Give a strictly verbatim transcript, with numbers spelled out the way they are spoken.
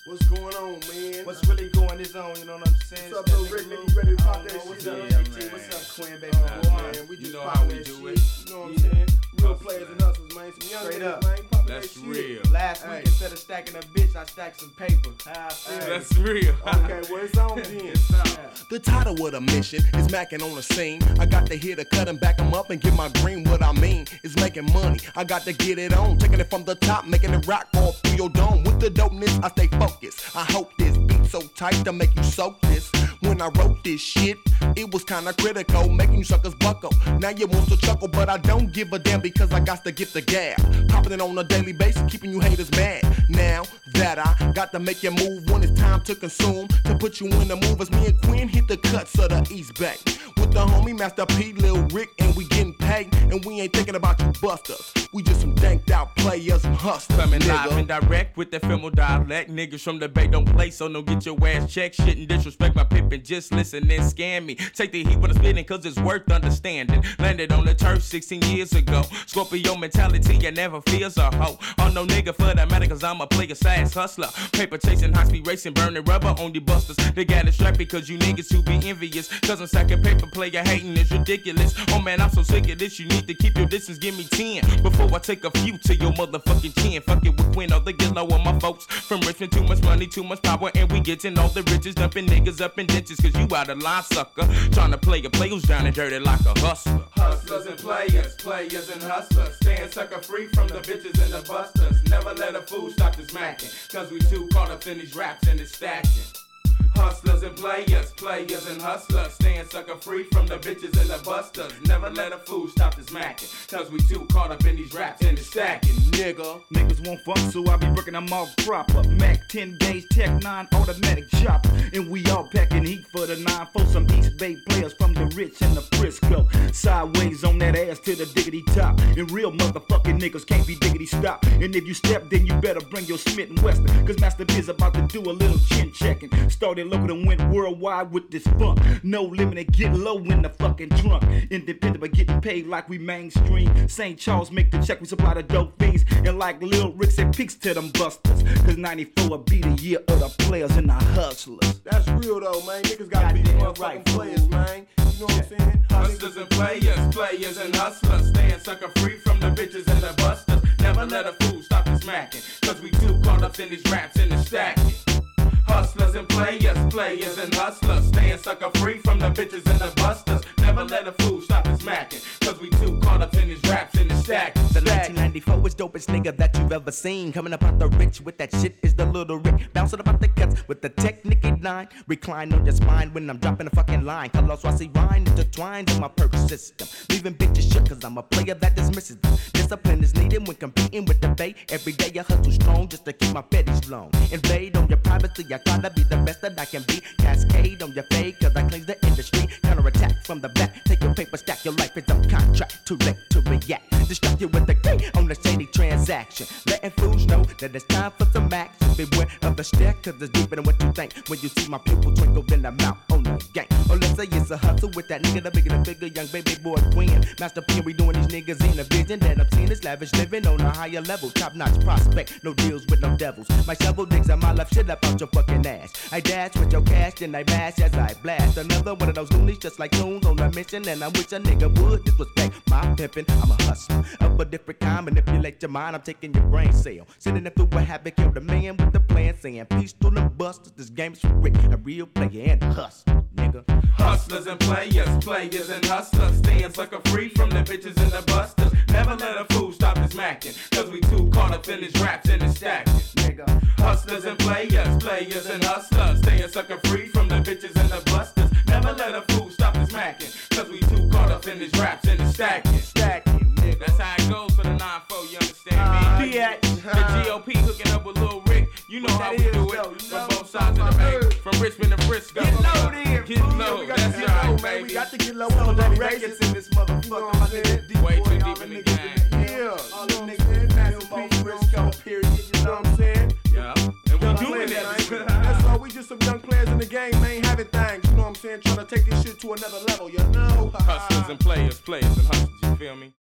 What's going on, man? What's really going is on, you know what I'm saying? What's up, Lil Rick? Nigga, you ready to pop that shit? What's Yeah, up, man. T? What's up, Quinn, baby? Oh, Oh, man, man. we just You know how popping we that do shit. it. You know what I'm Yeah. saying? Real Hustle, players man. and hustlers, man. Some young Straight niggas, up. man. Popping That's that real. shit. Last Hey. week, instead of stacking a bitch, I stacked some paper. How I feel. Hey. That's real. Okay, well, it's on then. The title of the mission is macking on the scene. I got to hit a cut and back 'em up and get my green. What I mean is making money. I got to get it on, taking it from the top, making it rock all through your dome. With the dopeness, I stay focused. I hope this beat so tight to make you soak this. When I wrote this shit, it was kinda critical, making you suckers buckle. Now you want to chuckle, but I don't give a damn because I got to get the gab. Popping it on a daily basis, keeping you haters mad. Now that I got to make you move when it's time to consume, to put you in the move as me and Quinn hit the cuts of the East Bay. With the homie Master P, Lil Rick, and we getting paid, and we ain't thinking about you busters. We just some danked out players and hustlers, Coming nigga. live and direct with the femoral dialect. Niggas from the Bay don't play, so don't get your ass checked. Shit and disrespect my pip and just listen and scam me. Take the heat when I'm spitting, cause it's worth understanding. Landed on the turf sixteen years ago. Scorpio mentality, you never feels a hoe. Oh no nigga for that matter, cause I'm a player size hustler. Paper chasing, high speed racing, burning rubber on the busters. They got it strapped because you niggas too be envious. Cause I'm stacking paper, player hating is ridiculous. Oh man, I'm so sick of this, you need to keep your distance, give me ten. Before I take a few to your motherfucking chin. Fuck it with Quinn, all the get low on my folks. From Richmond, too much money, too much power, and we getting all the riches. Dumping niggas up in ditches, cause you out of line, sucker. Trying to play a play who's down and dirty like a hustler. Hustlers and players, players and hustlers. Staying sucker free from the bitches and the busters. Never let a fool stop this macking, cause we too caught up in these raps and it's stacking. Hustlers and players, players and hustlers. Staying sucker free from the bitches and the busters. Never let a fool stop this macking, cause we too caught up in these raps and it's stacking, nigga. Niggas won't funk, so I be breaking them off proper. Mac ten gauge, Tech nine automatic chopper. And we all packing heat for the nine for some East Bay players from the rich and the Frisco. Sideways on that ass to the diggity top. And real motherfucking niggas can't be diggity stop. And if you step, then you better bring your Smith and Wesson. Cause Master Biz about to do a little chin checking. Started local and went worldwide with this funk. No limit and get low in the fucking trunk. Independent but getting paid like we mainstream. Saint Charles make the check, we supply the dope fiends. And like Lil Rick said, peaks to them busters. Cause ninety-four will be the year of the players and the hustlers. That's real, though, man. Niggas gotta be Goddamn motherfucking right, players, man. You know what I'm saying? Hustlers and players, players and hustlers. Staying sucker free from the bitches and the busters. Never let a fool stop this macking, cause we too caught up in these raps and it's stacking. Hustlers and players, players and hustlers. Staying sucker free from the bitches and the busters. Never let a fool stop this macking, cause we too caught up in these raps and it's stacking. The nineteen ninety-four is dopest nigga that you've ever seen. Coming up out the rich with that shit is the Little Rick. Bouncing about the cuts with the technique nine. Recline on your spine when I'm dropping a fucking line. Colors I see rhyme intertwined in my perk system. Leaving bitches shook cause I'm a player that dismisses them. Discipline is needed when competing with the bay. Every day I hustle strong just to keep my fetish long. Invade on your privacy, I gotta be the best that I can be. Cascade on your fade cause I cleanse the industry. Counterattack from the back. Take your paper, stack your life is on contract. Too late to react. Distract you with the K on the shady transaction. Letting fools know that it's time for some action. Beware of the stare cause it's deeper than what you think. When you see my pupil twinkle in the mouth on the gang. Or let's say it's a hustle with that nigga, the bigger the bigger young baby boy Quinn. Master P, we doing these niggas in a vision that I'm seeing is lavish living on a higher level. Top notch prospect, no deals with no devils. My shovel digs on my left shit up out your fucking ass. I dash with your cash, then I mash as I blast. Another one of those loonies just like loons on a mission. And I wish a nigga would disrespect my pimpin'. I'm a hustler of a different kind. Manipulate your mind, I'm taking your brain cell. Sending it through a habit, kill the man with the plan. Saying peace to them busters, this game is for Rick. A real player and a hustler, nigga. Hustlers and players, players and hustlers. Staying sucker free from the bitches and the busters. Never let a fool stop this macking, cause we too caught up in these raps and it's stacking, nigga. Hustlers and players, players and hustlers. Staying sucker free from the bitches and the busters. Never let a fool stop this macking, cause we too caught up in these raps and it's stacking, stacking, nigga. That's how it goes for the nine four, you understand me? Yeah. The G O P hooking up with Lil Rick. You know how we That is do it. dope, you From know? both sides of the bay. From Richmond to Frisco. Get low then. Get fool. low, We got to that's get right, low, man. baby. We got to get low So on many the records basis. in this You know motherfucker. what I'm saying? Way too Boy, deep all in the the niggas game. Yeah. All You them know what I'm niggas saying? in Massive Frisco, P, Frisco, period. You know what I'm saying? Yeah. And we Young doing players, it. man. That's all. We just some young players in the game, man. Having things. You know what I'm saying? Trying to take this shit to another level. You know? Hustlers and players, players and hustlers. You feel me?